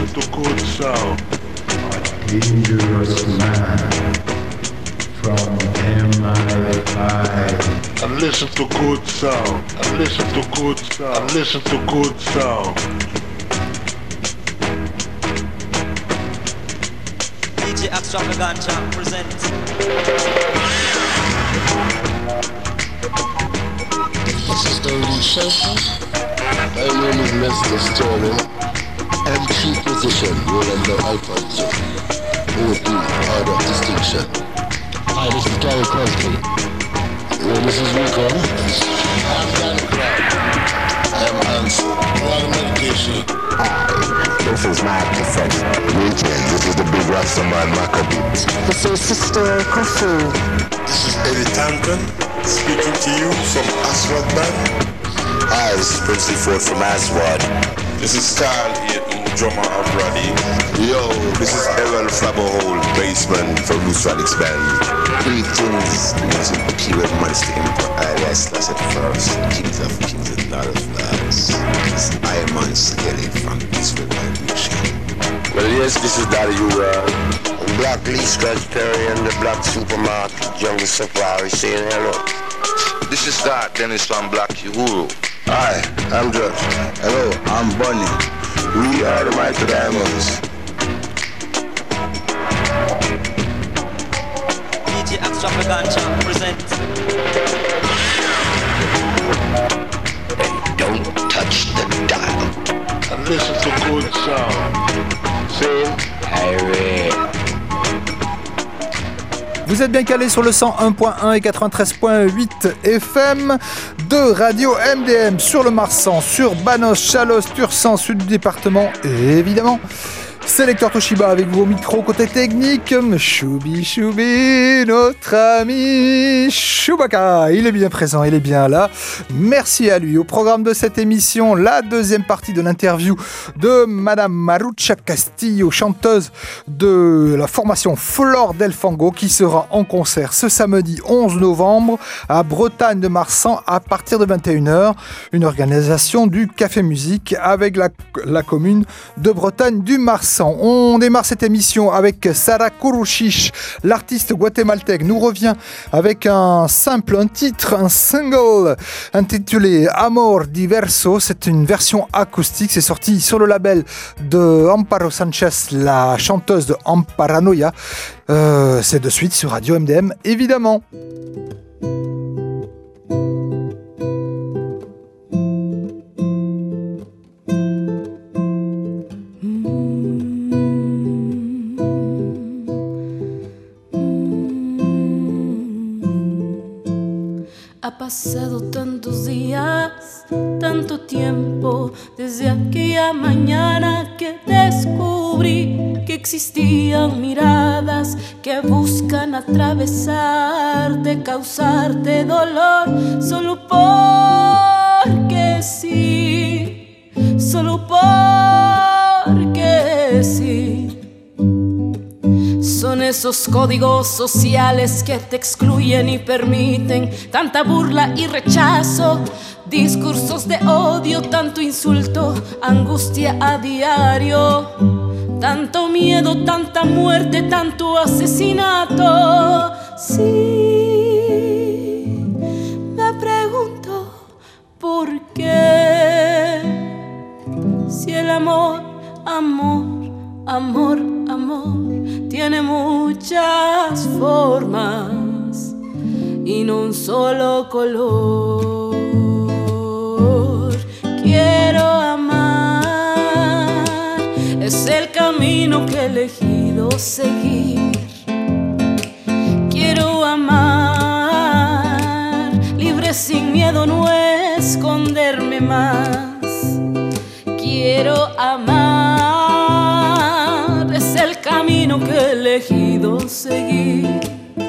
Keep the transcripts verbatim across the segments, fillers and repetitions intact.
to good sound. Dangerous man from M I five. And listen to good sound. And listen to good sound. And listen to good sound. D J Extravaganza presents. This is the researcher. My name is Mister Sterling. M C position, Rolando Alfonso. O D, order of distinction. Hi, this is Gary Crosby. Well, this is Rico. I'm Danny Clark. I am Hans. All the medication. Hi, this is my professor. Greetings, this is the big Rastaman Maccabee. This is Sister Kofu. This is Eddie Tanton, speaking to you from Aswad Band. Hi, this is Princely Ford from Aswad. This is Carl Eaton, drummer of Roddy. Yo, this is Errol Flabberhole, bassman from Loose Radix Band. Greetings, this is Pure Monster Emperor, alias Lasset First, Kings of Kings and Lord of Lords. This is Iron Man Skelly from Israel Vibration. Well, yes, this is Daddy U-World. Black Lee Scratch Perry and the Black Supermarket, Jungle Safari saying hello. This is Scott Dennis from Black Uhuru. Hi, I'm Josh. Hello, I'm Bunny. We are the Mighty Diamonds. D J Extravaganza presents. And don't touch the dial. And listen to good sound. Sing Harry. Vous êtes bien calés sur le cent un point un et quatre-vingt-treize point huit F M de Radio M D M sur le Marsan, sur Banos, Chalos, Tursan, sud du département et évidemment Sélecteur Toshiba avec vous au micro côté technique. Choubi Choubi, notre ami Chewbacca, il est bien présent, il est bien là. Merci à lui. Au programme de cette émission, la deuxième partie de l'interview de Madame Marucha Castillo, chanteuse de la formation Flore del Fango, qui sera en concert ce samedi onze novembre à Bretagne de Marsan à partir de vingt et une heures. Une organisation du Café Musique avec la, la commune de Bretagne du Marsan. On démarre cette émission avec Sara Kurushich, l'artiste guatémaltèque nous revient avec un simple, un titre, un single intitulé Amor Diverso. C'est une version acoustique, c'est sorti sur le label de Amparo Sanchez, la chanteuse de Amparanoia. Euh, c'est de suite sur Radio M D M, évidemment. Ha pasado tantos días, tanto tiempo, desde aquella mañana que descubrí que existían miradas que buscan atravesarte, causarte dolor, solo porque sí, solo porque sí. Son esos códigos sociales que te excluyen y permiten tanta burla y rechazo, discursos de odio, tanto insulto, angustia a diario, tanto miedo, tanta muerte, tanto asesinato. Sí, me pregunto por qué, si el amor, amor, amor, amor tiene muchas formas y no un solo color. Quiero amar, es el camino que he elegido seguir. Quiero amar, libre sin miedo, no esconderme más. Quiero amar, es el camino que he elegido seguir.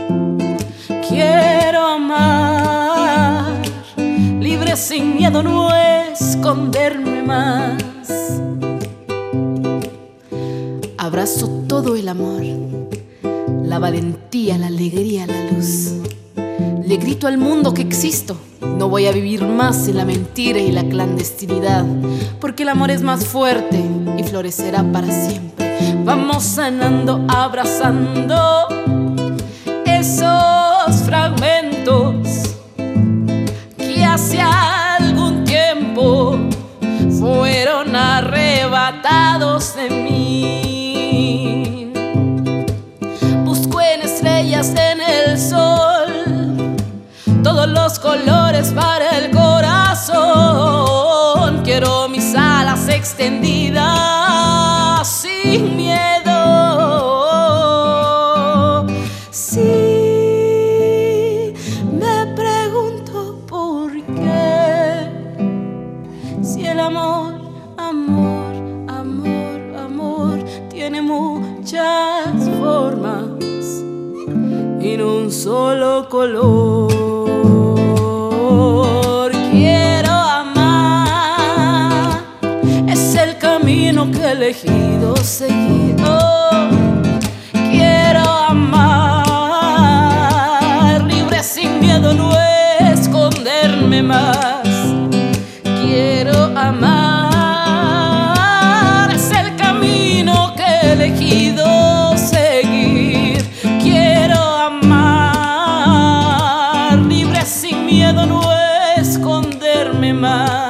Quiero amar, libre sin miedo, no esconderme más. Abrazo todo el amor, la valentía, la alegría, la luz. Le grito grito al mundo que existo. No voy a vivir más en la mentira y la clandestinidad, porque el amor es más fuerte y florecerá para siempre. Vamos sanando, abrazando esos fragmentos que hace algún tiempo fueron arrebatados de mí. Busco en estrellas, en el sol, todos los colores para el corazón. Quiero mis alas extendidas sin miedo. Sí, me pregunto por qué. Si el amor, amor, amor, amor tiene muchas formas en un solo color. Quiero amar, es el camino que he elegido seguir. Oh, quiero amar, libre sin miedo, no esconderme más. Quiero amar, es el camino que he elegido seguir. Quiero amar, libre sin miedo, no esconderme más.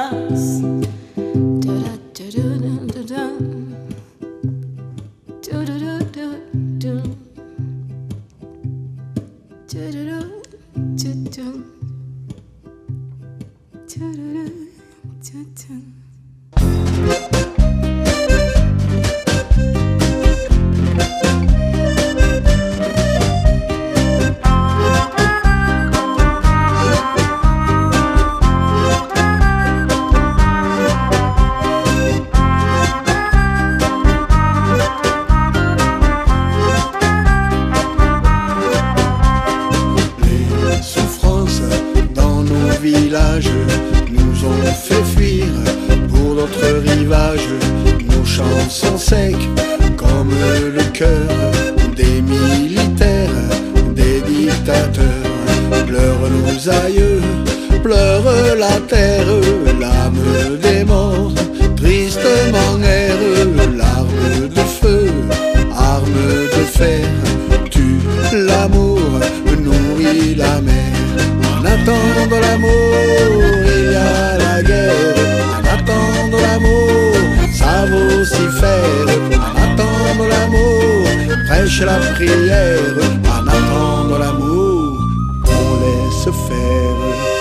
Nous ont fait fuir pour d'autres rivages. Nos chants sont secs comme le cœur des militaires, des dictateurs. Pleurent nos aïeux, pleure la terre, l'âme des morts, tristement erre, larmes de feu, armes de fer, tue l'amour, nourrit la mer. En attendant l'amour, il y a la guerre. En attendant l'amour, ça vaut s'y faire. En attendant l'amour, prêche la prière. En attendant l'amour, on laisse faire.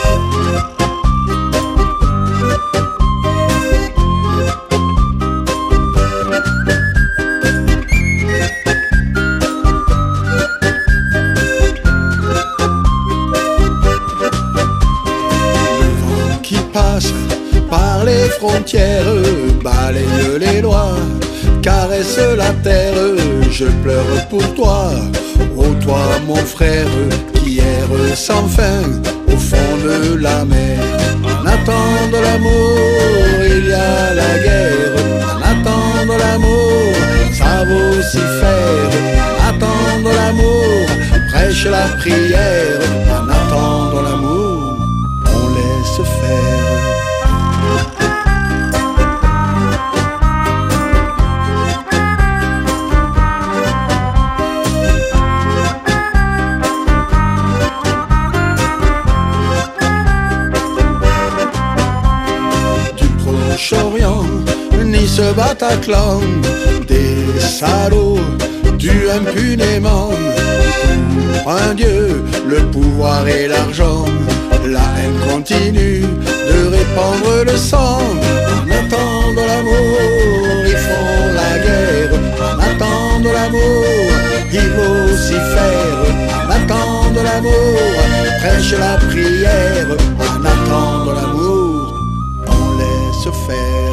Par les frontières, balaye les lois, caresse la terre, je pleure pour toi. Ô toi mon frère, qui erre sans fin au fond de la mer. En attendant l'amour, il y a la guerre. En attendant l'amour, ça vaut s'y faire. En attendant l'amour, prêche la prière. En attendant l'amour, on laisse faire. Orient, Nice, Bataclan, des salauds tuent impunément pour un dieu, le pouvoir et l'argent. La haine continue de répandre le sang. En attendant l'amour, ils font la guerre. En attendant l'amour, il faut s'y faire. En attendant l'amour, prêche la prière. En attendant l'amour, on laisse faire.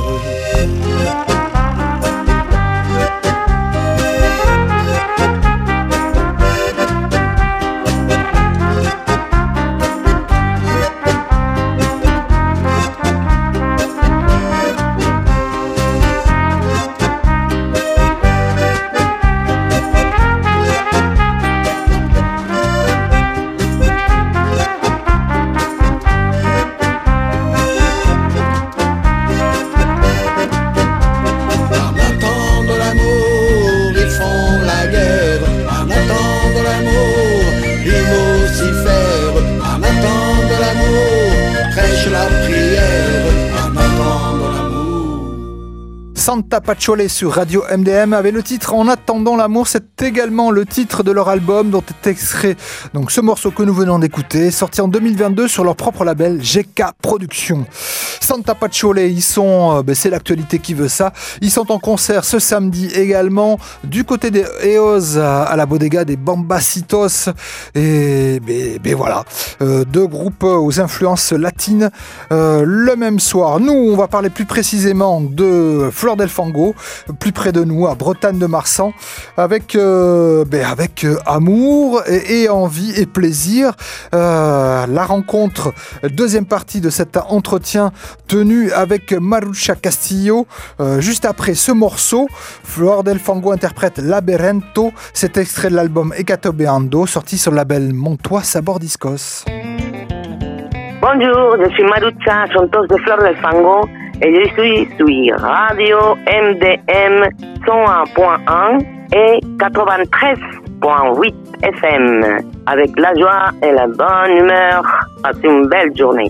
Santa Pacciole sur Radio M D M avec le titre En attendant l'amour. C'est également le titre de leur album dont est extrait donc ce morceau que nous venons d'écouter, sorti en deux mille vingt-deux sur leur propre label G K Productions. Santa Pacciole, ils sont, euh, ben c'est l'actualité qui veut ça. Ils sont en concert ce samedi également du côté des E O S à, à la bodega des Bambacitos. Et ben, ben voilà, euh, deux groupes aux influences latines euh, le même soir. Nous, on va parler plus précisément de Flor del Fango, plus près de nous, à Bretagne de Marsan, avec, euh, ben avec euh, amour et, et envie et plaisir. Euh, la rencontre, deuxième partie de cet entretien tenu avec Marucha Castillo. Euh, juste après ce morceau, Flor del Fango interprète Laberento. C'est extrait de l'album Hecatobeando, sorti sur le label Montois Sabor Discos. Bonjour, je suis Marucha, chanteuse de Flor del Fango, et je suis sur Radio M D M cent un point un et quatre-vingt-treize point huit F M. Avec la joie et la bonne humeur, passe une belle journée.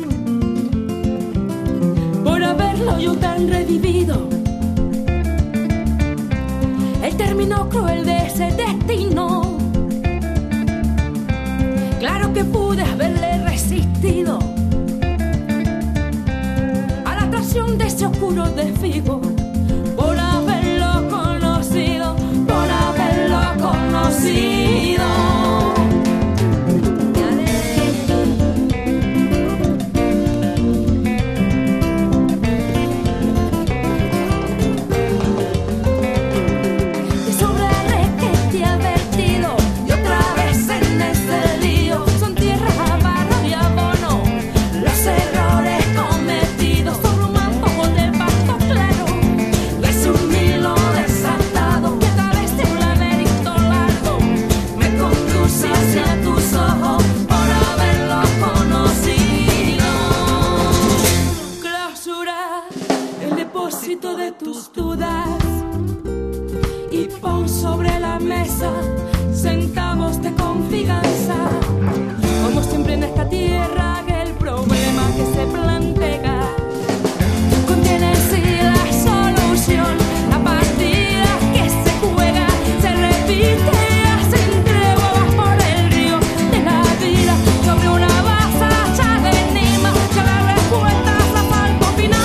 Por haberlo yo tan revivido, el término cruel de ese destino. Claro que pude haberle resistido a la atracción de ese oscuro desfigo, por haberlo conocido, por haberlo conocido. De tus dudas y pon sobre la mesa centavos de confianza. Como siempre en esta tierra, que el problema que se plantea contiene en sí la solución. La partida que se juega se repite sin tregua por el río de la vida, sobre una vasalla de enigma que la respuesta es la falta final.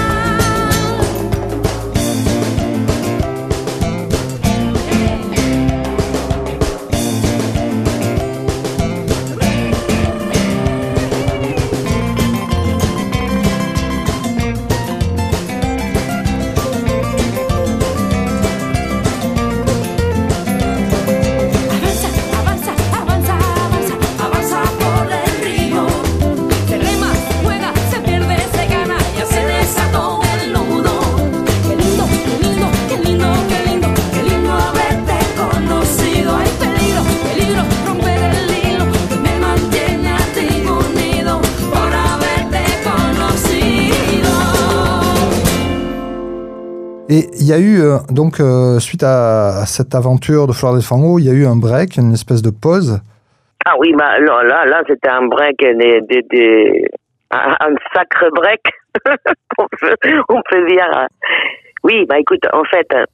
Et il y a eu, euh, donc, euh, suite à, à cette aventure de Flor del Fango, il y a eu un break, une espèce de pause. Ah oui, bah, là, là, là c'était un break, de, de, de, un, un sacré break, on, peut, on peut dire. Oui, bah écoute, en fait, euh,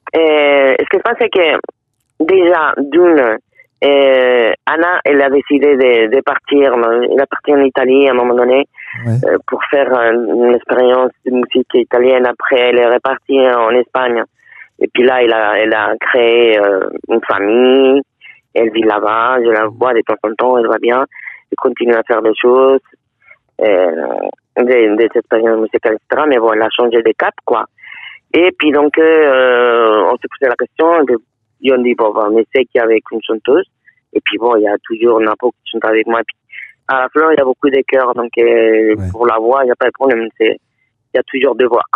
ce qui se passe, c'est que déjà, d'une, euh, Anna, elle a décidé de, de partir, elle a parti en Italie à un moment donné, oui. euh, pour faire une expérience de musique italienne. Après, elle est repartie en Espagne. Et puis là, elle a, elle a créé euh, une famille. Elle vit là-bas, je la vois de temps en temps, elle va bien. Elle continue à faire des choses, euh, des, des expériences musicales, et cetera. Mais bon, elle a changé de cap, quoi. Et puis donc, euh, on s'est posé la question, et on dit, bon, on essaie qu'il y avec une chanteuse. Et puis bon, il y a toujours Napo qui chante avec moi. Et puis, à la Fleur, il y a beaucoup de chœurs, donc euh, ouais. Pour la voix, il n'y a pas de problème. C'est, il y a toujours deux voix.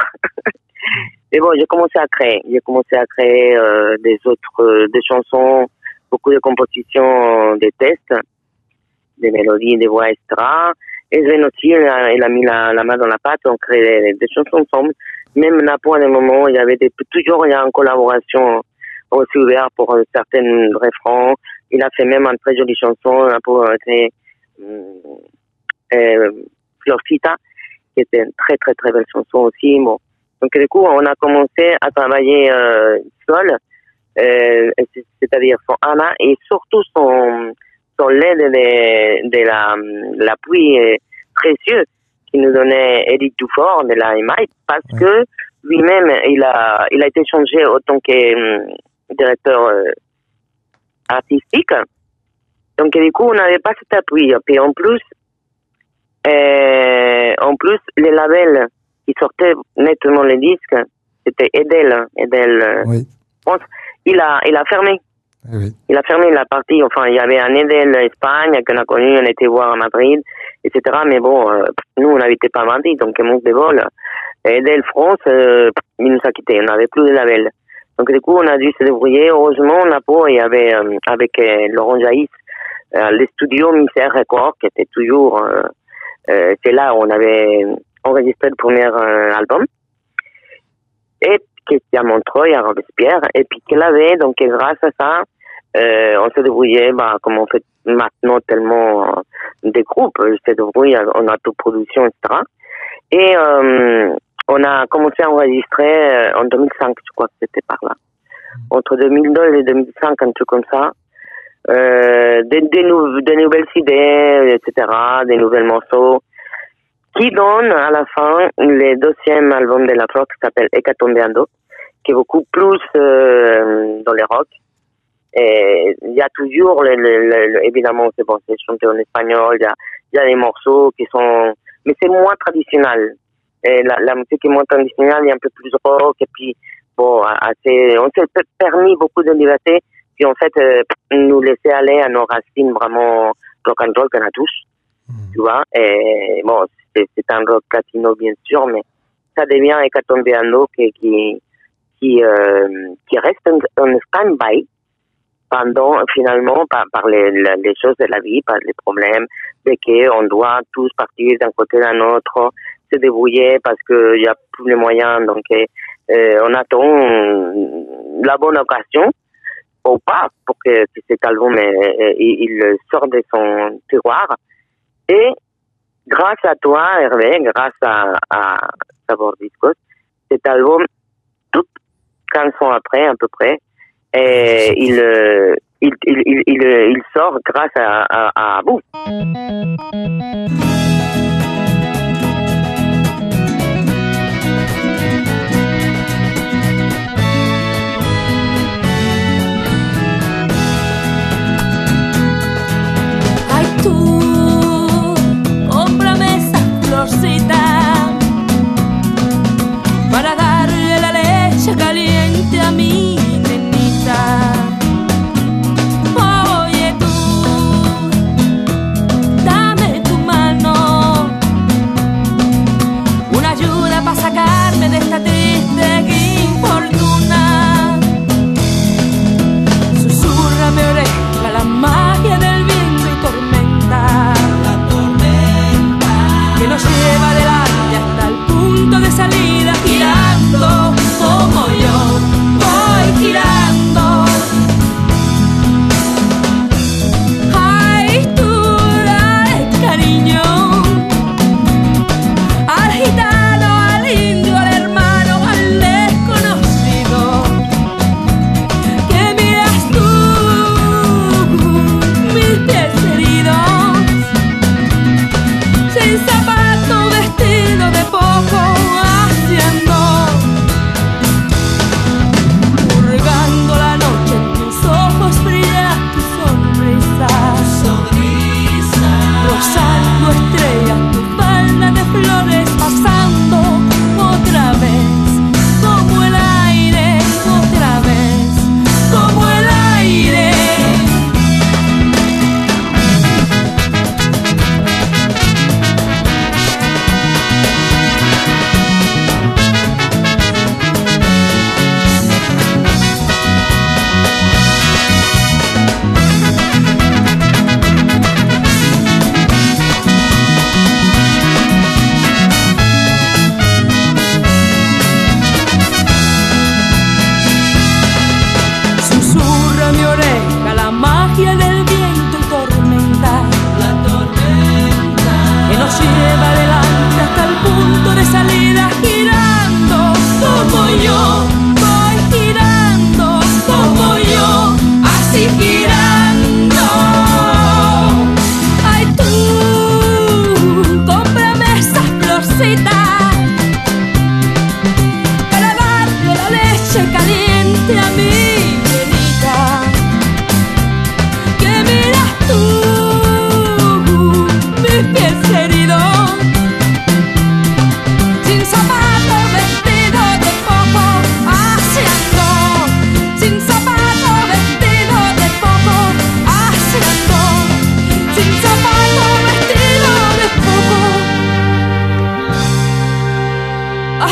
Et bon, j'ai commencé à créer. J'ai commencé à créer euh, des autres, euh, des chansons, beaucoup de compositions, des tests, des mélodies, des voix, et cetera. Et Sven aussi, il a, il a mis la, la main dans la pâte, on crée des, des chansons ensemble. Même Napo, à des moments, il y avait des, toujours, il y a une collaboration aussi ouverte pour euh, certains refrains. Il a fait même une très jolie chanson, Napo a créé euh, Florcita, qui était une très très très belle chanson aussi. Bon, Donc du coup, on a commencé à travailler euh, seul, euh, c'est-à-dire son Anna et surtout son, son l'aide de, de la, l'appui précieux qui nous donnait Eric Dufort de la M I, parce ouais. que lui-même, il a, il a été changé en tant que euh, directeur euh, artistique. Donc du coup, on n'avait pas cet appui. Et en plus, euh, en plus, les labels qui sortaient nettement les disques, c'était Edel, Edel oui. France. Il a, il a fermé. Oui. Il a fermé la partie. Enfin, il y avait un Edel Espagne qu'on a connu, on était voir à Madrid, et cetera. Mais bon, euh, nous, on n'habitait pas à Madrid, donc on se dévole. Edel France, euh, il nous a quittés. On n'avait plus de label. Donc du coup, on a dû se débrouiller. Heureusement, Napo, il y avait euh, avec euh, Laurent Jaïs, euh, les studios Misère Record, qui était toujours, euh, euh, c'est là où on avait enregistré le premier euh, album. Et qui était à Montreuil, à Robespierre, et puis qu'elle avait, donc grâce à ça, euh, on s'est débrouillé, bah, comme on fait maintenant tellement euh, des groupes, on s'est débrouillé en autoproduction, et cetera. Et euh, on a commencé à enregistrer euh, en deux mille cinq, je crois que c'était par là. Entre deux mille deux et deux mille cinq, un truc comme ça. Euh, des, des, nou- des nouvelles idées, et cetera, des nouvelles morceaux, qui donnent à la fin le deuxième album de la rock qui s'appelle Hecatombeando, qui est beaucoup plus euh, dans les rock. Et il y a toujours, le, le, le, évidemment, c'est bon, c'est chanté en espagnol, il y a, il y a des morceaux qui sont... Mais c'est moins traditionnel. Et la, la musique est moins traditionnelle, il y a un peu plus rock, et puis, bon, assez, on s'est permis beaucoup de liberté, puis en fait, euh, nous laisser aller à nos racines vraiment rock and roll qu'on a tous, mmh. tu vois. Et bon, c'est, c'est un rock latino, bien sûr, mais ça devient Hecatombeando qui, qui, qui, euh, qui reste en, en stand-by pendant, finalement, par, par les, les choses de la vie, par les problèmes, de qu'on doit tous partir d'un côté d'un autre, se débrouiller parce qu'il n'y a plus les moyens. Donc, euh, on attend la bonne occasion, ou pas, pour que, que cet album euh, il, il sorte de son tiroir. Et grâce à toi, Hervé, grâce à, à Sabor Discos, cet album, tout quinze ans après, à peu près, et il, il, il, il, il, il sort grâce à, à, à vous. Ay, tú, cómprame esa florcita para darle la leche caliente a mi nenita. Oye tú, dame tu mano, una ayuda para sacarme de esta triste infortuna. Susurrame oreja la magia del viento y tormenta, la tormenta que nos lleva adelante hasta el punto de salida, girando como yo voy girando. Ay, tú dale cariño al gitano, al indio, al hermano, al desconocido, que miras tú mis pies heridos, sin zapato, vestido de poco, así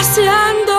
paseando.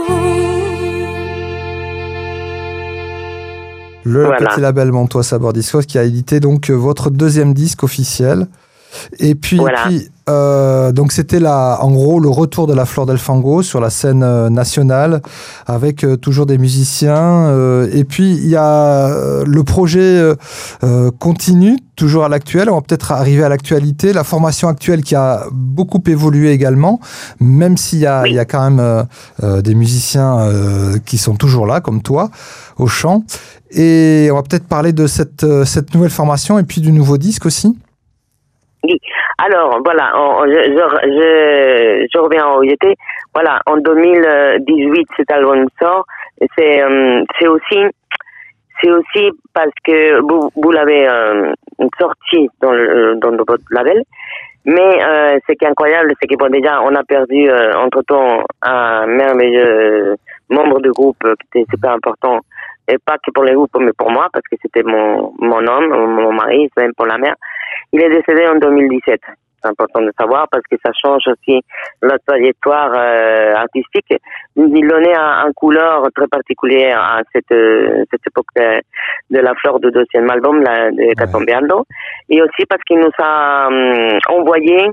Le Voilà. petit label Montois Sabor Discos qui a édité donc votre deuxième disque officiel. Et puis, Voilà. puis euh, donc c'était la, en gros le retour de la Flor del Fango sur la scène euh, nationale avec euh, toujours des musiciens. Euh, et puis il y a euh, le projet euh, euh, continue toujours à l'actuel. On va peut-être arriver à l'actualité, la formation actuelle qui a beaucoup évolué également, même s'il y a, Oui. il y a quand même euh, euh, des musiciens euh, qui sont toujours là comme toi au chant. Et on va peut-être parler de cette euh, cette nouvelle formation et puis du nouveau disque aussi. Oui. Alors, voilà, on- je, je, je, je reviens où j'étais. Voilà, en deux mille dix-huit, cet album sort. C'est, euh, c'est aussi, c'est aussi parce que vous, vous l'avez euh, sorti dans, le, dans votre label. Mais euh, ce qui est incroyable, c'est que bon, déjà, on a perdu euh, entre-temps un merveilleux membre du groupe qui était super important. Et pas que pour les groupes, mais pour moi, parce que c'était mon, mon homme, mon mari, même pour la mère. Il est décédé en deux mille dix-sept. C'est important de savoir parce que ça change aussi la trajectoire euh, artistique. Il donnait un, un couleur très particulière à cette, euh, cette époque de, de la fleur du deuxième album, la, de Catombeando. Et aussi parce qu'il nous a hum, envoyé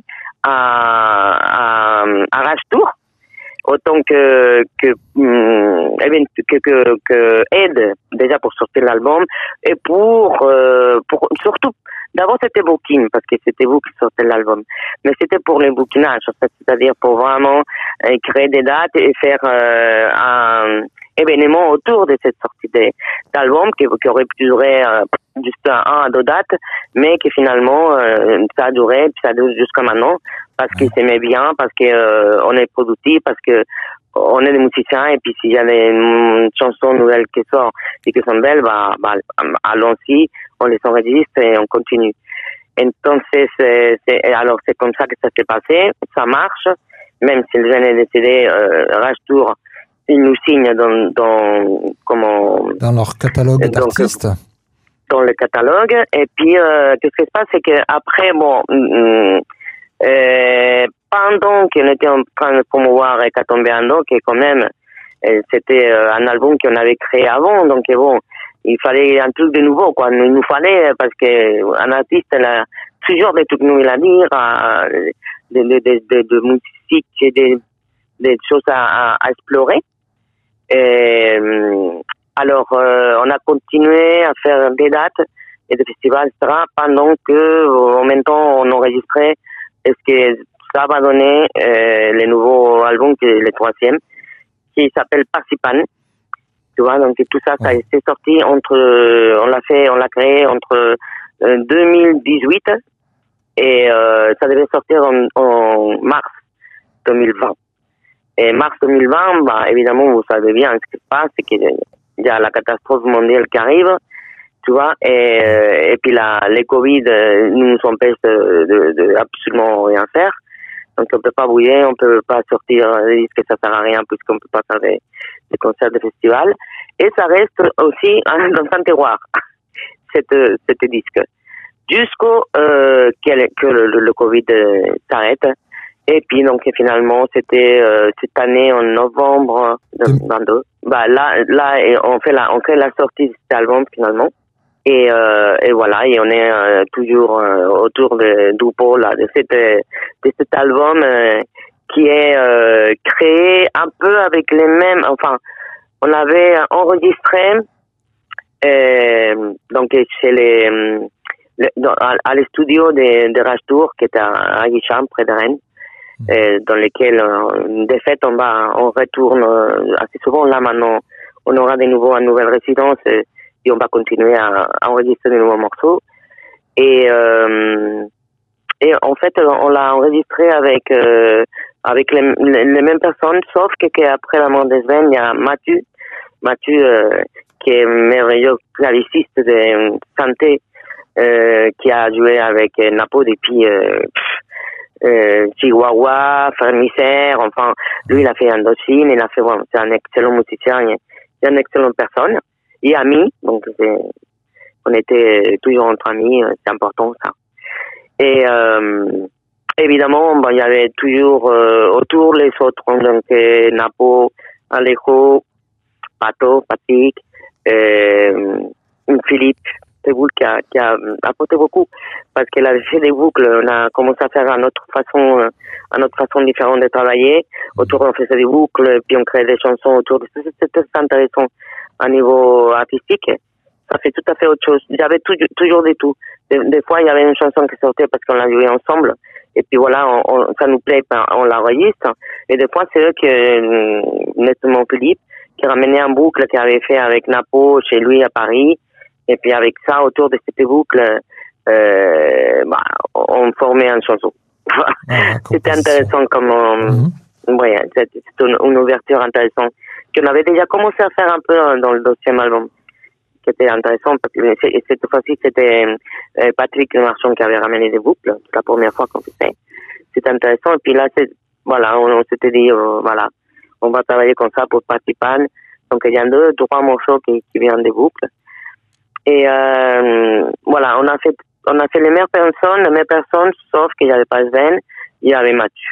à, à, à Rage Tour, autant que que, hum, eh bien, que que que aide déjà pour sortir l'album et pour euh, pour surtout d'abord c'était booking parce que c'était vous qui sortez l'album, mais c'était pour les bookinages en fait, c'est-à-dire pour vraiment euh, créer des dates et faire euh, un événement autour de cette sortie de, d'album qui, qui aurait pu durer euh, juste un, un à deux dates, mais que finalement euh, ça a duré, puis ça dure jusqu'à maintenant parce qu'ils s'aimaient bien, parce que euh, on est productif, parce que on est des musiciens et puis s'il y a des chansons nouvelles qui sortent et qui sont belles, bah, bah allons-y, on les enregistre et on continue. Entonces, c'est, c'est, alors c'est comme ça que ça s'est passé, ça marche, même si le jeune est décédé, euh, Rage Tour, ils nous signent dans, dans, comment, Dans leur catalogue d'artistes. Dans le catalogue. Et puis, euh, qu'est-ce qui se passe, c'est qu'après, bon, euh, pendant qu'on était en train de promouvoir Catombeando, qui quand même, euh, c'était euh, un album qu'on avait créé avant, donc bon, il fallait un truc de nouveau, quoi. Il nous fallait, parce que un artiste, il a toujours des trucs nouveaux à dire, à, de, de, de, de, de musique, et des, des choses à, à, à explorer. Et, alors, euh, on a continué à faire des dates et des festivals, et cetera, pendant que, en même temps, on enregistrait ce que ça va donner euh, le nouveau album, qui est le troisième, qui s'appelle Participan. Tu vois, donc tout ça, ça a été sorti entre, on l'a fait, on l'a créé entre euh, deux mille dix-huit et euh, ça devait sortir en, en mars deux mille vingt. Et mars deux mille vingt, bah, évidemment, vous savez bien ce qui se passe, c'est qu'il y a la catastrophe mondiale qui arrive, tu vois, et, et puis la, les Covid nous empêchent de, de, de absolument rien faire. Donc on peut pas bouger, on peut pas sortir des disques, ça sert à rien puisqu'on peut pas faire des, des concerts de festivals. Et ça reste aussi hein, dans un terroir, cette, cette disque. Jusqu'au euh, que le, le, le Covid euh, s'arrête. Et puis donc finalement c'était euh, cette année en novembre deux mille vingt-deux. Bah là là on fait la on fait la sortie de cet album finalement. Et, euh, et voilà, et on est euh, toujours euh, autour de, du pôle, de, cette, de cet album euh, qui est euh, créé un peu avec les mêmes, enfin, on avait enregistré euh, donc chez les, les dans, à, à les studios de, de Rage Tour, qui est à, à Guicham, près de Rennes, euh, dans lesquels, euh, de fait, on va, on retourne euh, assez souvent. Là maintenant, on aura de nouveau une nouvelle résidence. Euh, et on va continuer à, à enregistrer de nouveaux morceaux. Et, euh, et en fait, on l'a enregistré avec, euh, avec les, les, les mêmes personnes, sauf que qu'après la mort de Sven, il y a Mathieu, Mathieu euh, qui est merveilleux claviciste de santé, euh, qui a joué avec Napo depuis euh, euh, Chihuahua, Fermissaire, enfin, lui, il a fait Indochine, il a fait, bon, c'est un excellent musicien, c'est une excellente personne. Et amis, donc c'est, on était toujours entre amis, c'est important ça. Et, euh, évidemment, bah, il y avait toujours euh, autour les autres, donc euh, Napo, Alejo, Pato, Patrick, euh, Philippe Teboul qui a, qui a apporté beaucoup parce qu'elle avait fait des boucles. On a commencé à faire à notre façon, à notre façon différente de travailler. Autour, on faisait des boucles, puis on créait des chansons autour de ça. C'était très intéressant à niveau artistique. Ça fait tout à fait autre chose. J'avais tout, toujours des tout. Des, des fois, il y avait une chanson qui sortait parce qu'on l'a jouée ensemble. Et puis voilà, on, on, ça nous plaît, on l'enregistre. Et des fois, c'est eux que, nettement Philippe, qui ramenait un boucle qu'il avait fait avec Napo chez lui à Paris. Et puis avec ça, autour de cette boucle, euh, bah, on formait une chanson. Ah, c'était intéressant comme... Mm-hmm. Ouais, c'était une, une ouverture intéressante qu'on avait déjà commencé à faire un peu dans le deuxième album, qui était intéressant parce que cette fois-ci, c'était euh, Patrick Marchand qui avait ramené des boucles, c'est la première fois qu'on faisait. C'était intéressant. Et puis là, c'est, voilà, on, on s'était dit, euh, voilà, on va travailler comme ça pour Patipan. Donc il y a deux, trois morceaux qui, qui viennent des boucles. Et euh, voilà, on a fait, on a fait les meilleures personnes, les meilleures personnes, sauf qu'il n'y avait pas Sven, il y avait Mathieu.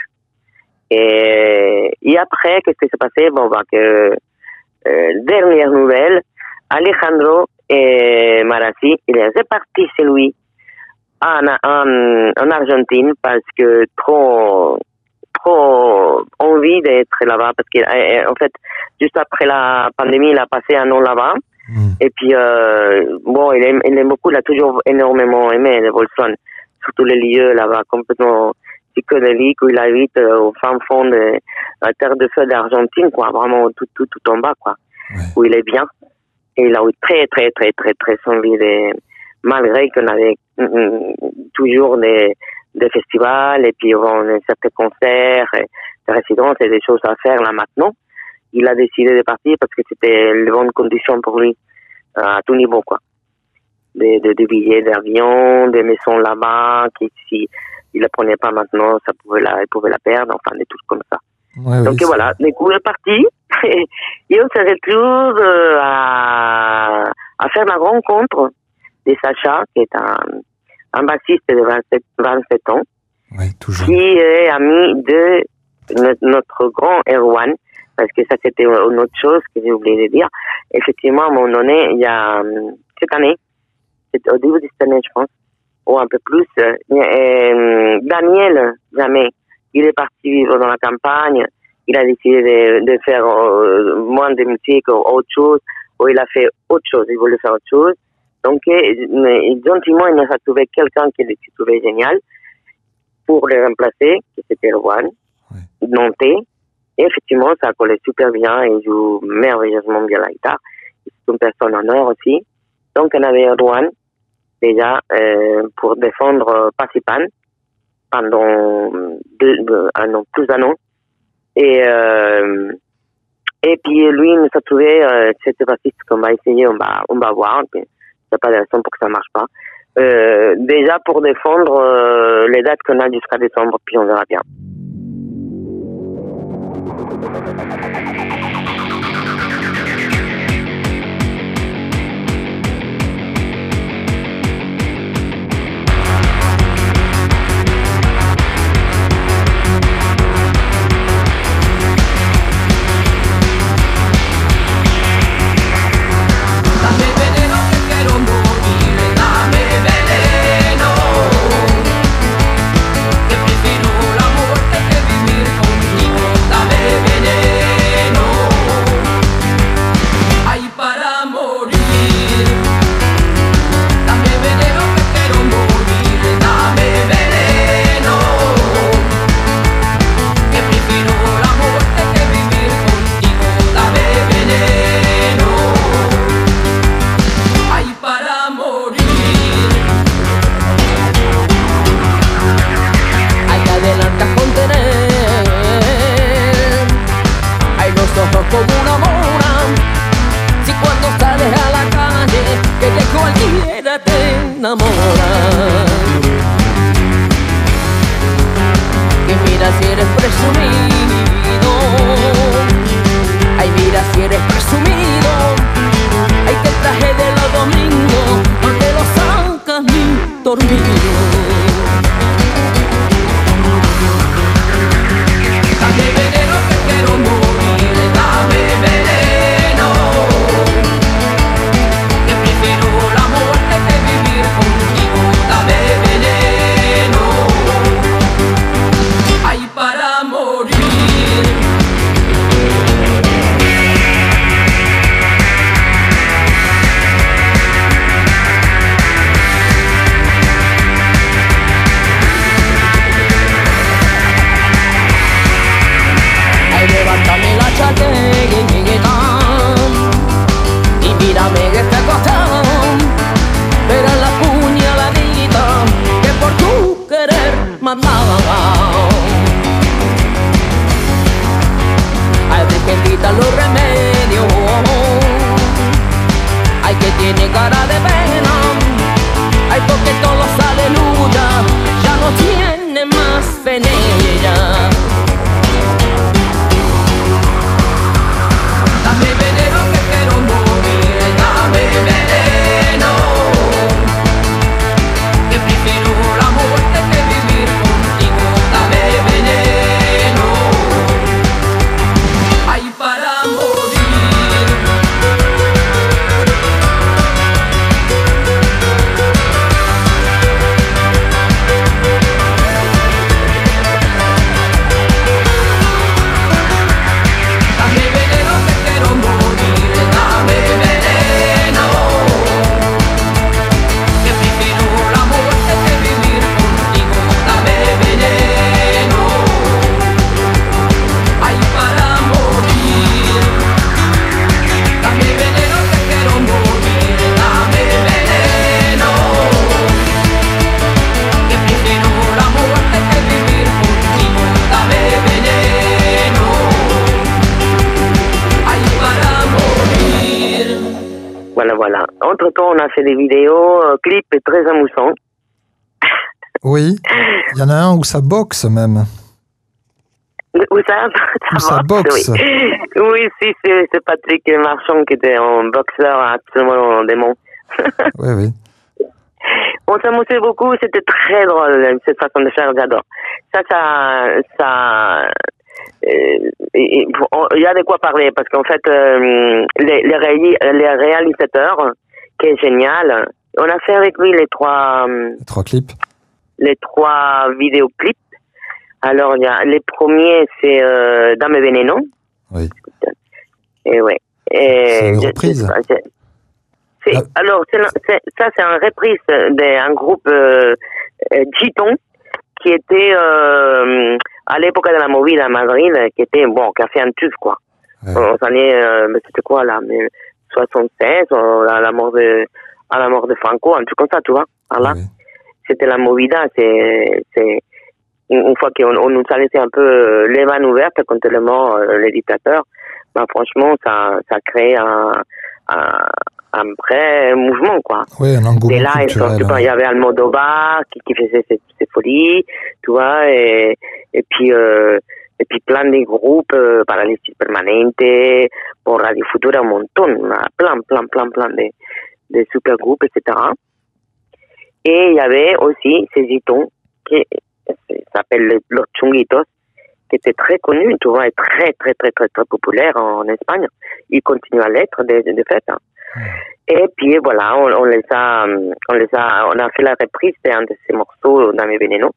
Et, et après, qu'est-ce qui s'est passé? Bon, bah, que, euh, dernière nouvelle, Alejandro et Marassi, il est reparti chez lui en, en, en Argentine parce que trop, trop envie d'être là-bas parce qu'en fait, juste après la pandémie, il a passé un an là-bas. Mm. Et puis, euh, bon, il aime, il aime beaucoup, il a toujours énormément aimé le Bolson, surtout les lieux là-bas, complètement psychédéliques où il habite euh, au fin fond de la terre de feu d'Argentine, quoi, vraiment tout, tout, tout en bas, quoi, ouais. Où il est bien. Et il a eu très, très, très, très, très envie de, malgré qu'on avait mm, toujours des, des festivals et puis bon, certains concerts, et des résidences et des choses à faire là maintenant. Il a décidé de partir parce que c'était les bonnes conditions pour lui, à tout niveau, quoi. Des, des, des billets d'avion, des maisons là-bas, qui, si il ne la prenait pas maintenant, ça pouvait la, il pouvait la perdre, enfin, des trucs comme ça. Ouais, donc oui, voilà, du coup, il est parti, et on se retrouve à, à faire la rencontre de Sacha, qui est un, un bassiste de vingt-sept, vingt-sept ans, ouais, toujours. Qui est ami de notre, notre grand Erwan, parce que ça, c'était une autre chose que j'ai oublié de dire. Effectivement, à un moment donné, il y a, cette année, c'est au début de cette année, je pense, ou un peu plus, euh, Daniel, jamais, il est parti vivre dans la campagne, il a décidé de, de faire euh, moins de musique ou autre chose, ou il a fait autre chose, il voulait faire autre chose. Donc, euh, gentiment, il nous a trouvé quelqu'un qui s'est trouvé génial pour le remplacer, qui c'était Erwan, ouais. Nantais. Et effectivement, ça a collé super bien, il joue merveilleusement bien la guitare. C'est une personne en or aussi. Donc, on avait Erwan, déjà, euh, pour défendre Patipan pendant deux, un an, plus d'un an. Et, euh, et puis, lui, il nous a trouvé, euh, cette bassiste qu'on va essayer, on va, on va voir. Il n'y a pas de raison pour que ça ne marche pas. Euh, déjà, pour défendre euh, les dates qu'on a jusqu'à décembre, puis on verra bien. Como una mona, si cuando sales a la calle, que de cualquiera te enamora. Que mira si eres presumido, ay mira si eres presumido, ay que el traje de los domingos, no te lo sacas ni dormido. Voilà, voilà. Entre-temps, on a fait des vidéos, euh, clips très amusants. Oui, il y en a un où ça boxe même. Où ça, où ça boxe. Oui, oui si, c'est, c'est Patrick Marchand qui était un boxeur absolument démon. Oui, oui. On s'amusait beaucoup, c'était très drôle, cette façon de faire, j'adore. Ça, ça, ça, il euh, y a de quoi parler, parce qu'en fait, euh, les, les, ré, les réalisateurs, qui est génial, on a fait avec lui les trois... Les trois clips. Les trois vidéoclips. Alors, il y a les premiers, c'est euh, Dame Veneno. Oui. Et ouais. Et c'est une reprise. Je, c'est, c'est, ah. Alors, c'est, c'est, ça, c'est une reprise d'un groupe euh, Giton qui était euh, à l'époque de la Movida à Madrid, qui était, bon, qui a fait un tube, quoi. Ouais. Aux années, euh, c'était quoi, là, mais soixante-seize, à la mort de, à la mort de Franco, un truc comme ça, tu vois. Voilà. Oui. C'était la Movida, c'est, c'est, une fois qu'on on nous a laissé un peu les vannes ouvertes contre le mort, euh, les dictateurs, ben franchement, ça, ça crée un, un, un vrai mouvement, quoi. Oui, un engouement et là, culturel. Il hein. y avait Almodovar qui, qui faisait ses, ses folies, tu vois, et, et puis, euh, et puis plein de groupes, euh, Parálisis Permanente, pour Radio Futura, un montón, plein, plein, plein, plein de, de super groupes, et cetera. Et il y avait aussi ces Gitons qui s'appellent Los Chunguitos, qui étaient très connus, tu vois, et très, très, très, très, très populaires en Espagne. Ils continuent à l'être, de, de fait. Hein. Mmh. Et puis, voilà, on, on les a, on les a, on a fait la reprise d'un de ces morceaux dans mes Veneno.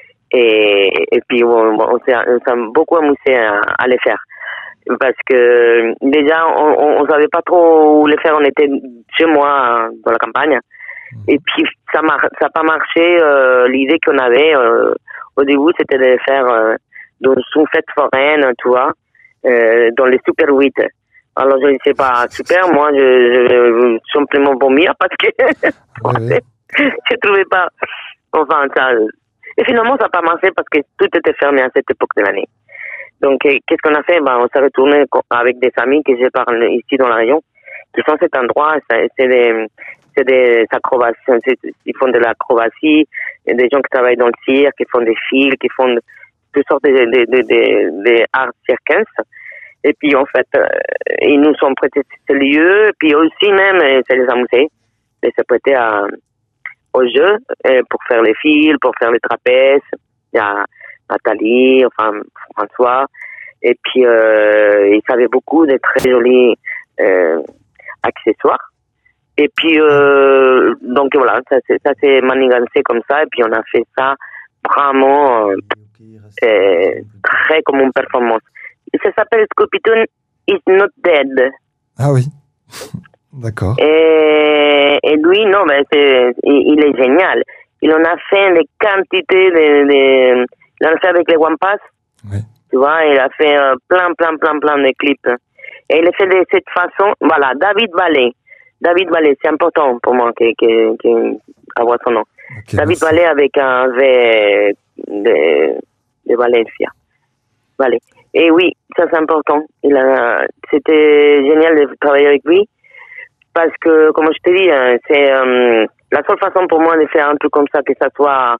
Et, et puis, on, on, s'est, on s'est beaucoup amusé à, à les faire. Parce que, déjà, on, on savait pas trop où les faire. On était chez moi, dans la campagne. Et puis, ça n'a ça pas marché. Euh, l'idée qu'on avait euh, au début, c'était de les faire euh, dans une fête foraine, tu vois, euh, dans les Super huit. Alors, je ne sais pas, super, moi, je, je, je simplement vomir parce que oui, oui. je trouvais pas. Enfin, ça. Et finalement, ça n'a pas marché parce que tout était fermé à cette époque de l'année. Donc, qu'est-ce qu'on a fait? Ben, on s'est retourné avec des amis que je parle ici dans la région, qui sont cet endroit, c'est des. C'est des acrobaties, ils font de l'acrobatie, il y a des gens qui travaillent dans le cirque, qui font des fils, qui font toutes sortes de, de, de, de, de arts circenses. Et puis, en fait, euh, ils nous ont prêté ce lieu, et puis aussi même, ça les a amusés, de se prêter à, au jeu, pour faire les fils, pour faire les trapèzes. Il y a Nathalie, enfin, François, et puis, euh, ils avaient beaucoup de très jolis euh, accessoires. Et puis, euh, donc voilà, ça, c'est, ça s'est manigancé comme ça, et puis on a fait ça vraiment euh, euh, très comme une performance. Ça s'appelle Scopitone is not dead. Ah oui, d'accord. Et, et lui, non, ben c'est, il, il est génial. Il en a fait des quantités de, de il en a fait avec les One Pass, oui. Tu vois, il a fait euh, plein, plein, plein, plein de clips. Et il a fait de cette façon, voilà, David Ballet. David Ballet, c'est important pour moi qu'il qu qu avoir son nom. Okay, David merci. Ballet avec un V de, de Valencia. Ballet. Et oui, ça c'est important. Il a, c'était génial de travailler avec lui parce que, comme je te dis, c'est euh, la seule façon pour moi de faire un truc comme ça, que ça soit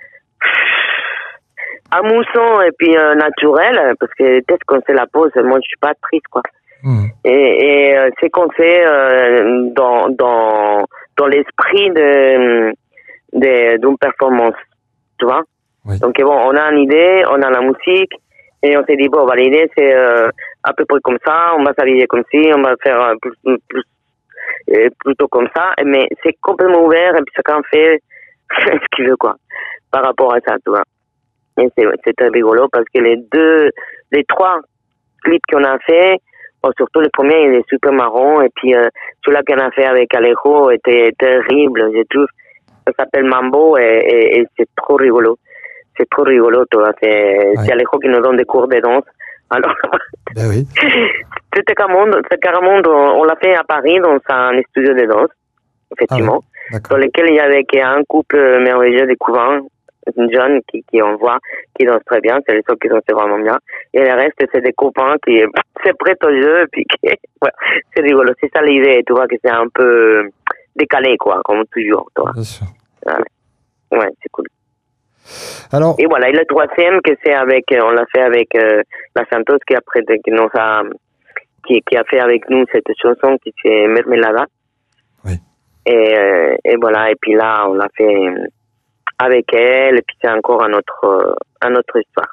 amusant et puis euh, naturel, parce que peut-être qu'on fait la pause, moi je suis pas triste, quoi. Mmh. Et, et euh, c'est qu'on fait euh, dans dans dans l'esprit de de d'une performance, tu vois. Oui. Donc bon, on a une idée, on a la musique et on s'est dit bon, bah, l'idée c'est euh, à peu près comme ça, on va s'habiller comme ci, on va faire euh, plus, plus euh, plutôt comme ça, mais c'est complètement ouvert et puis chacun fait ce qu'il veut, quoi, par rapport à ça, tu vois. Et c'est c'est très rigolo parce que les deux, les trois clips qu'on a fait. Bon, surtout le premier, il est super marrant. Et puis, euh, celui-là qu'on a fait avec Alejo était terrible, je trouve. Ça s'appelle Mambo et, et, et c'est trop rigolo. C'est trop rigolo, tu vois. C'est, ouais. c'est Alejo qui nous donne des cours de danse. Alors, ben oui. C'était carrément, c'est carrément, on l'a fait à Paris dans un studio de danse, effectivement, ah ouais, dans lequel il y avait un couple merveilleux de couvents, une jeune qui, qui on voit, qui danse très bien, c'est les seuls qui dansent vraiment bien. Et le reste, c'est des copains qui, se prête au jeu, puis que, ouais, c'est rigolo, c'est ça l'idée, tu vois, que c'est un peu décalé, quoi, comme toujours, tu vois. Bien sûr. Ouais, ouais, c'est cool. Alors... Et voilà, et le troisième, que c'est avec, on l'a fait avec euh, la Santos, qui, après, qui, nous a, qui, qui a fait avec nous cette chanson qui c'est Mermelada. Oui. Et, euh, et voilà, et puis là, on l'a fait avec elle, et puis c'est encore un autre, un autre histoire.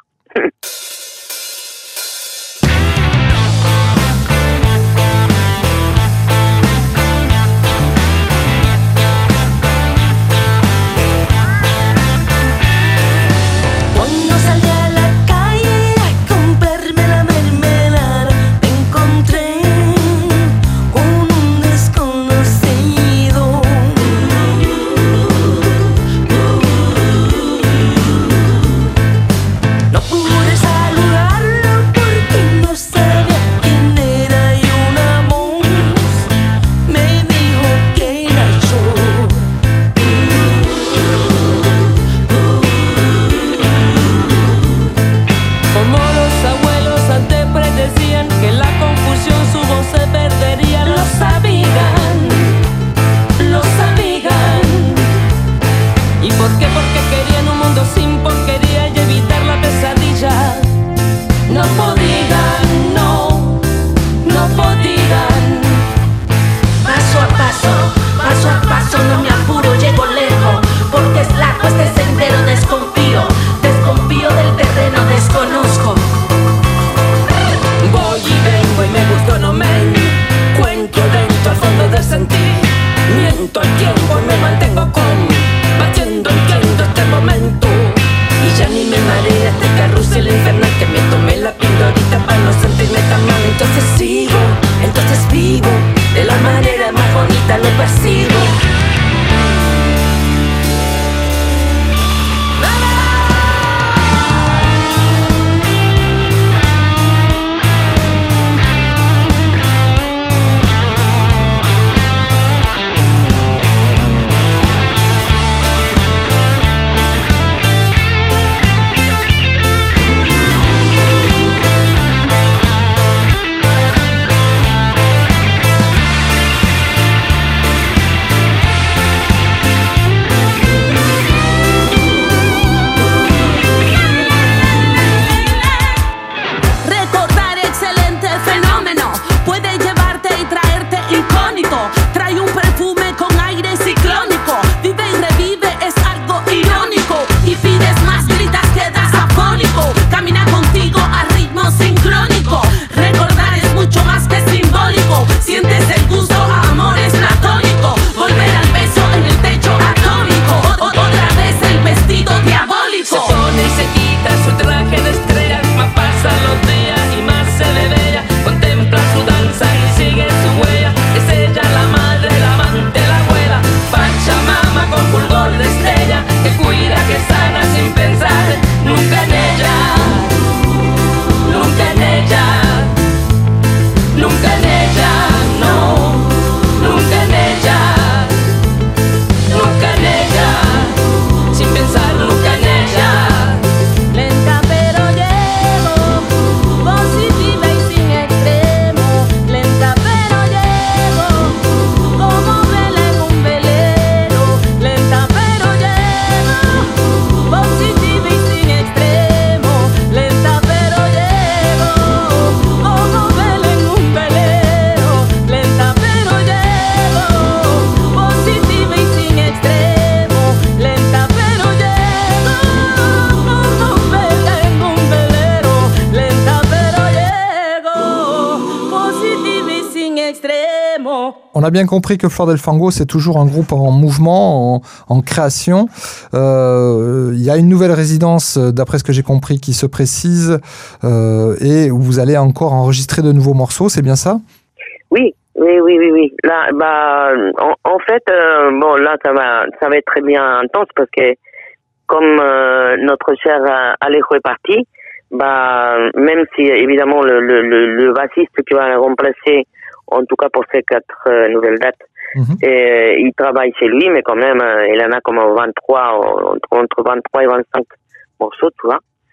On a bien compris que Flor del Fango, c'est toujours un groupe en mouvement, en, en création. Il euh, y a une nouvelle résidence, d'après ce que j'ai compris, qui se précise euh, et où vous allez encore enregistrer de nouveaux morceaux, c'est bien ça? Oui, oui, oui, oui, oui. Là, bah, en, en fait, euh, bon, là, ça va, ça va être très bien intense parce que comme euh, notre cher Alejo est parti, bah, même si évidemment le, le, le, le bassiste qui va le remplacer, en tout cas pour ces quatre euh, nouvelles dates, mm-hmm. et, il travaille chez lui, mais quand même, euh, il en a comme vingt-trois, entre vingt-trois et vingt-cinq morceaux, tu vois.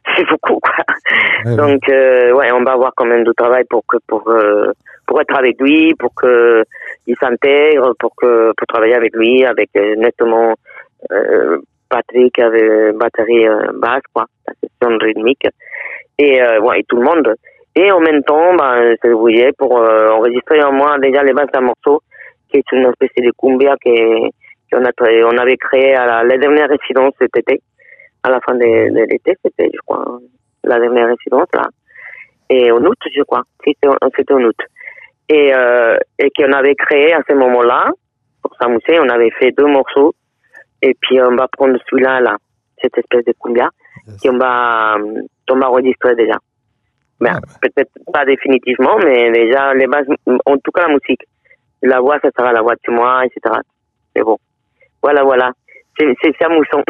c'est beaucoup, quoi. Ouais, Donc, euh, ouais, on va avoir quand même du travail pour que, pour, euh, pour être avec lui, pour que il s'intègre, pour que, pour travailler avec lui, avec, euh, notamment, euh, Patrick avec batterie euh, basse, quoi, la section rythmique, et, euh, ouais, et tout le monde. Et en même temps, ben, se débrouillait pour euh, enregistrer en moi déjà les bases d'un morceau, qui est une espèce de cumbia que, qu'on a, on avait créé à la, la dernière résidence cet été, à la fin de, de l'été, c'était, je crois, la dernière résidence, là. Et en août, je crois. C'était, c'était en août. Et, euh, et qu'on avait créé à ce moment-là, pour s'amuser, on avait fait deux morceaux, et puis on va prendre celui-là, là, cette espèce de cumbia, yes. qu'on va, on va enregistrer déjà. Ben, ah, peut-être pas définitivement, mais déjà, les bases, en tout cas la musique. La voix, ça sera la voix de moi, et cetera. Mais bon. Voilà, voilà. C'est, c'est, c'est amusant.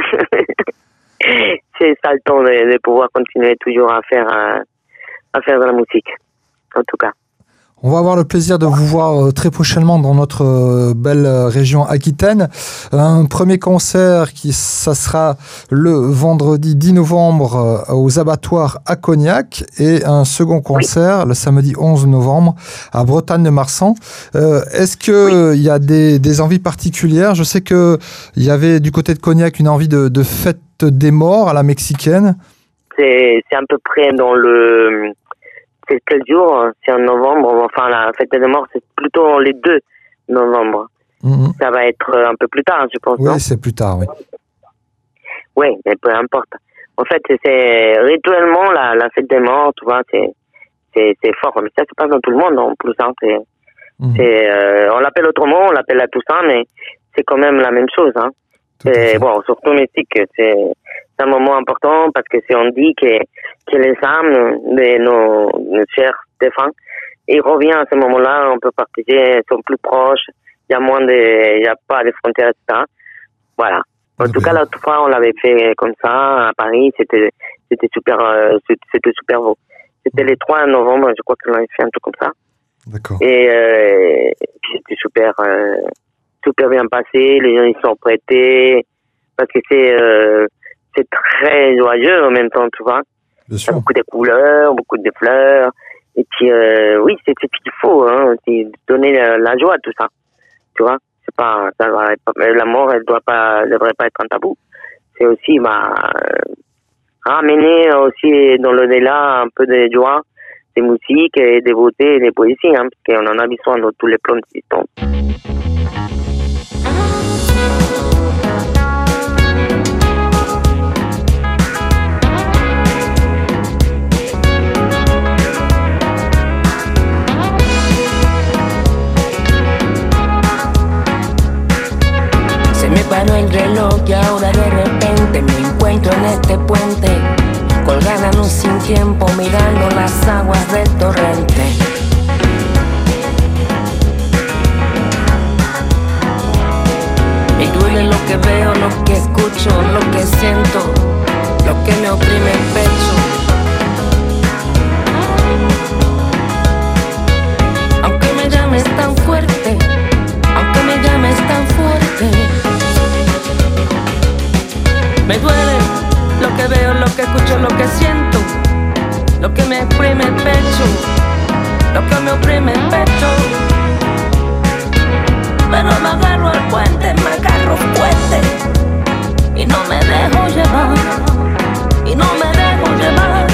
C'est ça le temps de, de pouvoir continuer toujours à faire, à, à faire de la musique. En tout cas. On va avoir le plaisir de vous voir très prochainement dans notre belle région Aquitaine. Un premier concert qui, ça sera le vendredi dix novembre aux abattoirs à Cognac et un second concert oui. le samedi onze novembre à Bretagne-de-Marsan. Euh, est-ce que oui. il y a des, des envies particulières? Je sais que il y avait du côté de Cognac une envie de, de fête des morts à la mexicaine. C'est, c'est à peu près dans le... C'est quel jour? C'est en novembre. Enfin, la fête des morts, c'est plutôt les deux novembre. Mmh. Ça va être un peu plus tard, je pense. Oui, c'est plus tard, oui. Oui, mais peu importe. En fait, c'est, c'est rituellement la, la fête des morts, tu vois, c'est, c'est, c'est fort. Mais ça se passe dans tout le monde, en plus. Hein, c'est, mmh. c'est, euh, on l'appelle autrement, on l'appelle la Toussaint, mais c'est quand même la même chose. Hein. C'est, bon, surtout au Mexique, c'est, c'est un moment important parce que c'est on dit que, que les âmes de nos, nos chers défunts, ils reviennent à ce moment-là, on peut partager, ils sont plus proches, il y a moins de, il y a pas de frontières, et cetera. Voilà. En okay. tout cas, l'autre fois, on l'avait fait comme ça, à Paris, c'était, c'était super, euh, c'était super beau. C'était les trois novembre, je crois qu'on avait fait un truc comme ça. D'accord. Et, euh, c'était super, euh, super bien passé, les gens ils sont prêtés, parce que c'est, euh, c'est très joyeux en même temps, tu vois. Il y a beaucoup de couleurs, beaucoup de fleurs, et puis euh, oui, c'est, c'est ce qu'il faut, hein, c'est donner la, la joie, tout ça, tu vois. C'est pas, ça doit être, la mort, elle doit pas, devrait pas être un tabou. C'est aussi, bah, euh, ramener aussi dans le delà un peu de joie, des musiques, et des beautés, et des poésies, hein, parce qu'on en a besoin dans tous les plans d'existence. Paró el reloj y ahora de repente me encuentro en este puente, colgada en un sin tiempo mirando las aguas del torrente. Me duele lo que veo, lo que escucho, lo que siento, lo que me oprime el pecho. Aunque me llames tan fuerte, aunque me llames tan fuerte, me duele lo que veo, lo que escucho, lo que siento, lo que me oprime el pecho, lo que me oprime el pecho. Pero me agarro al puente, me agarro fuerte y no me dejo llevar, y no me dejo llevar.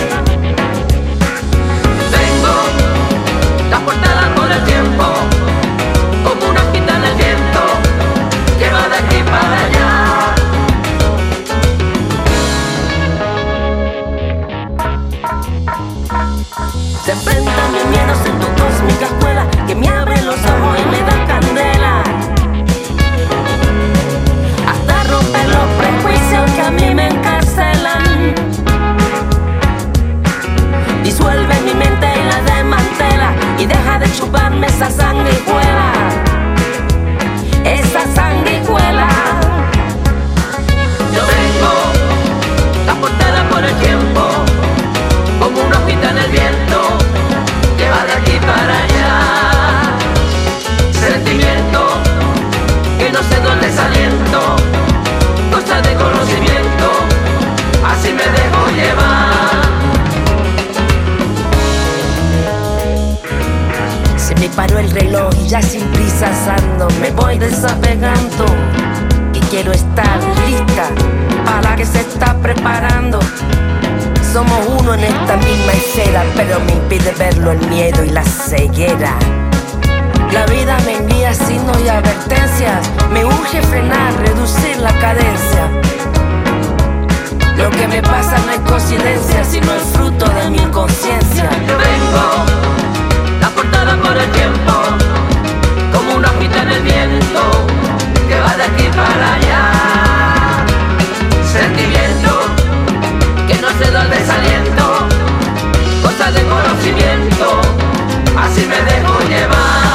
Tengo la portada por el tiempo, como una hojita en el viento, que va de aquí para allá. Se enfrentan mis miedos en tu cósmica escuela, que me abre los ojos y me da candela, hasta romper los prejuicios que a mí me encarcelan. Disuelve mi mente y la desmantela, y deja de chuparme esa sanguijuela, esa sanguijuela. Yo vengo, la portada por el tiempo, como una hojita en el viento, que va de aquí para allá. Sentimiento, que no sé dónde es aliento, cosa de conocimiento, así me dejo llevar. paró el reloj y ya sin prisas ando, me voy desapegando. Que quiero estar lista para la que se está preparando. Somos uno en esta misma esfera, pero me impide verlo el miedo y la ceguera. La vida me envía signos y advertencias, me urge frenar, reducir la cadencia. Lo que me pasa no es coincidencia, sino el fruto de mi conciencia. Yo vengo, transportada por el tiempo, como una hojita en el viento, que va de aquí para allá. Sentimiento, que no se da el desaliento, cosa de conocimiento, así me dejo llevar.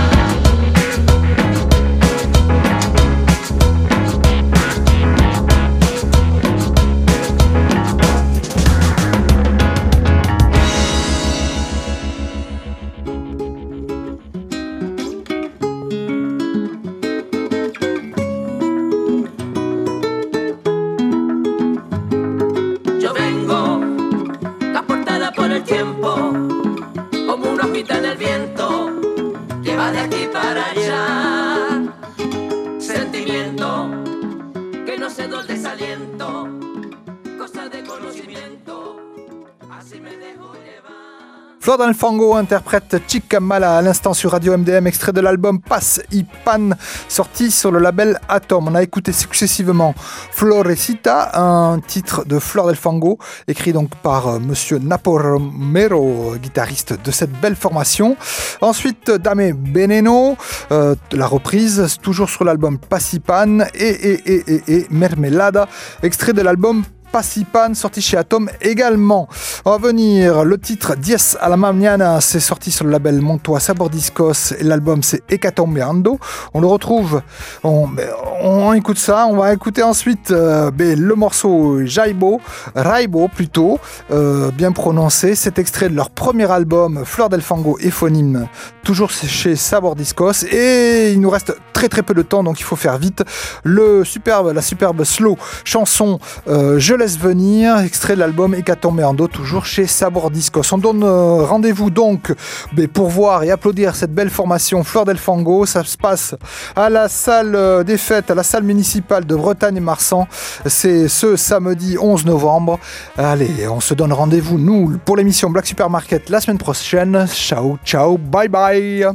Flor del Fango interprète Chica Mala à l'instant sur Radio M D M, extrait de l'album Paz y Pan, sorti sur le label Atom. On a écouté successivement Florecita, un titre de Flor del Fango, écrit donc par euh, Monsieur Napo Romero, guitariste de cette belle formation. Ensuite, Dame Veneno, euh, la reprise, toujours sur l'album Paz y Pan, et, et, et, et, et Mermelada, extrait de l'album Paz y Pan, sorti chez Atom également. On va venir, le titre Diez a la Mañana, c'est sorti sur le label Montois Sabor Discos et l'album c'est Hecatombeando. On le retrouve, on, on écoute ça, on va écouter ensuite euh, le morceau Jaibo, Raibo plutôt, euh, bien prononcé. C'est extrait de leur premier album Flor del Fango éponyme, toujours chez Sabor Discos, et il nous reste très très peu de temps, donc il faut faire vite. Le superbe, la superbe slow chanson euh, Je laisse venir, extrait de l'album Hecatombeando, toujours chez Sabor Discos. On donne euh, rendez-vous donc mais pour voir et applaudir cette belle formation Flor del Fango. Ça se passe à la salle des fêtes, à la salle municipale de Bretagne et Marsan. C'est ce samedi onze novembre. Allez, on se donne rendez-vous, nous, pour l'émission Black Supermarket la semaine prochaine. Ciao, ciao, bye bye.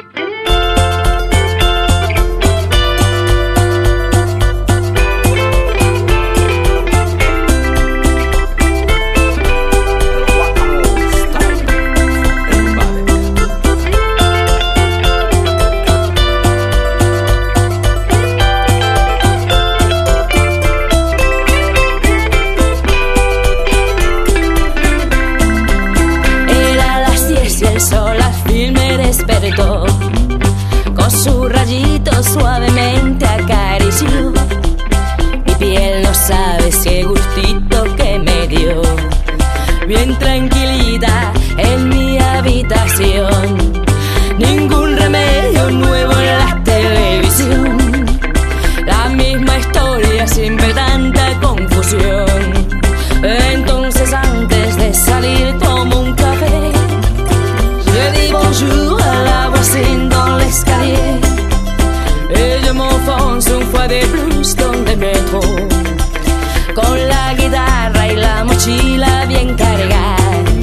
Con su rayito suavemente acarició mi piel, no sabes qué gustito que me dio. Bien tranquilita en mi habitación, ningún remedio nuevo en la televisión, la misma historia sin ver tanta confusión. Entonces antes de salir tomo un café, je dis bonjour à la voisine dans l'escalier, et je m'enfonce une fois de plus dans le métro, con la guitarra y la mochila bien cargada.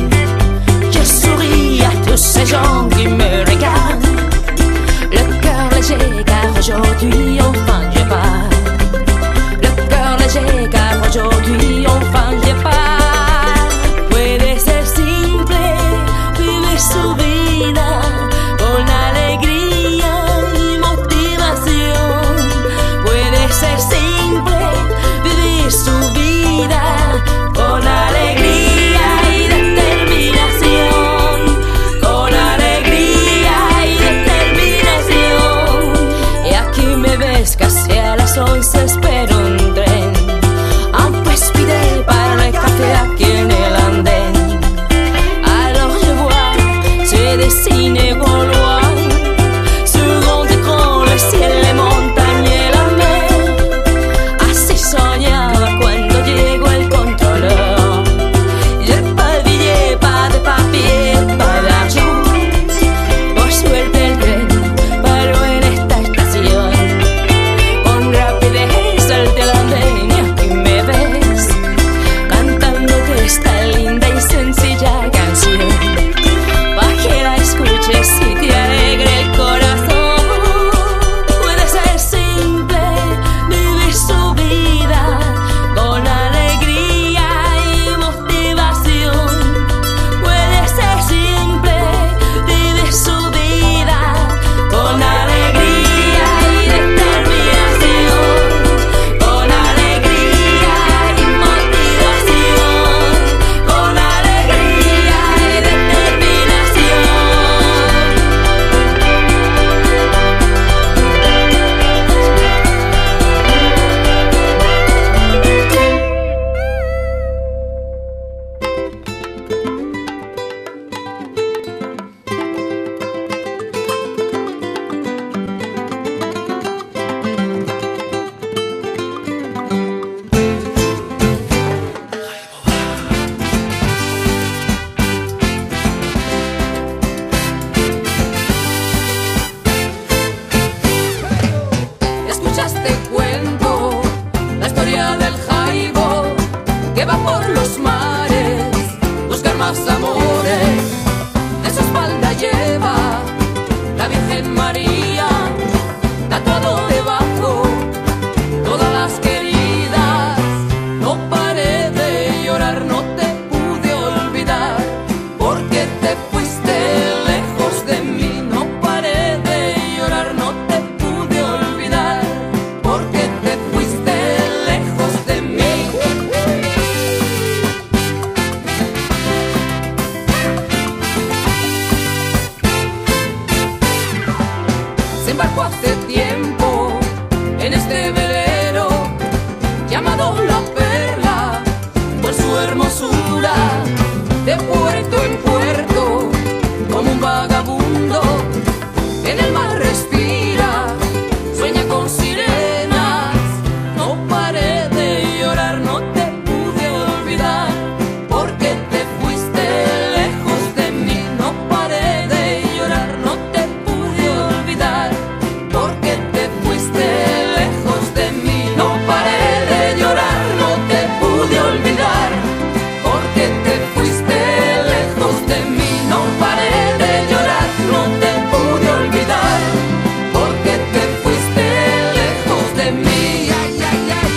embarcó hace tiempo en este velero llamado La Perla, por su hermosura, de puerto en puerto, como un vagabundo, en el mar respira, sueña con sirenas, no paré de llorar, no te pude olvidar, porque te fuiste lejos de mí, no paré de llorar, no te pude olvidar, porque te fuiste lejos de mí, no paré de llorar, no te pude olvidar, porque te fuiste lejos de mí, no paré de llorar, no te pude olvidar, porque te fuiste lejos de mí. Ay, ay, ay.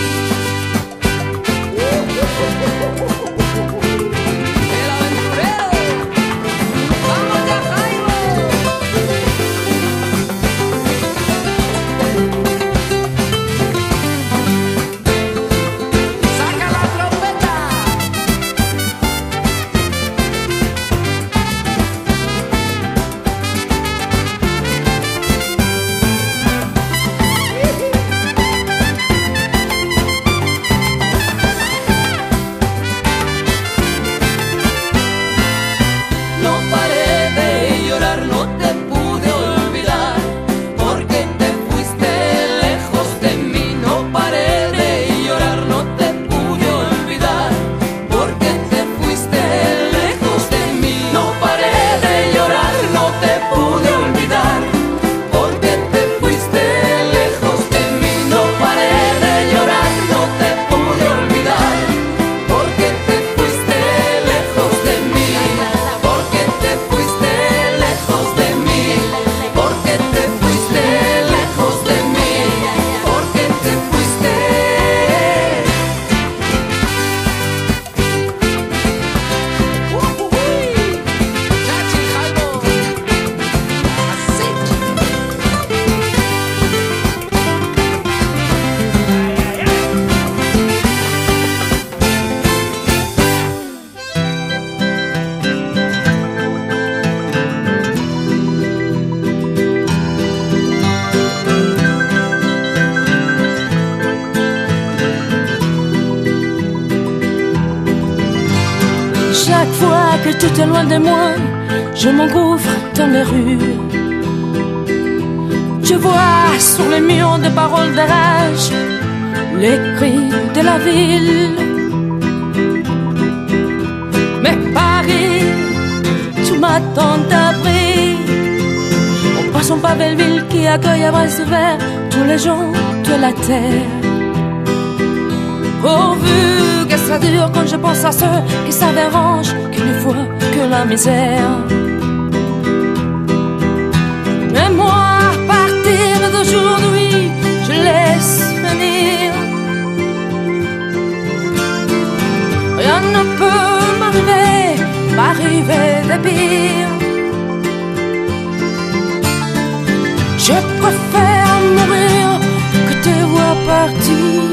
El aventurero, vamos ya, Jaime. Saca la trompeta. No paré de llorar, no te pude olvidar, porque te fuiste lejos de mí. No paré de llorar, no te pude olvidar, porque te fuiste lejos de mí. No paré de llorar, no te pude olvidar, porque te fuiste lejos de mí. No paré de llorar, no te pude olvidar, porque te fuiste lejos de mí, porque te fuiste lejos de mí, porque te fuiste lejos de mí, porque te fuiste. Chachi, Jaimo, así. Chaque fois que tu te loin de moi, je m'engouffre dans les rues. Je vois sur les murs des paroles de rage les cris de la ville. Mais Paris, tu m'attends d'abri. En passant par Belleville qui accueille à bras ouverts tous les gens de la terre. Pourvu que ça dure quand je pense à ceux qui s'arrangent qu'il ne faut que la misère. Mais moi, à partir d'aujourd'hui, je laisse venir. Rien ne peut m'arriver, m'arriver de pire. Je préfère mourir que te voir partir.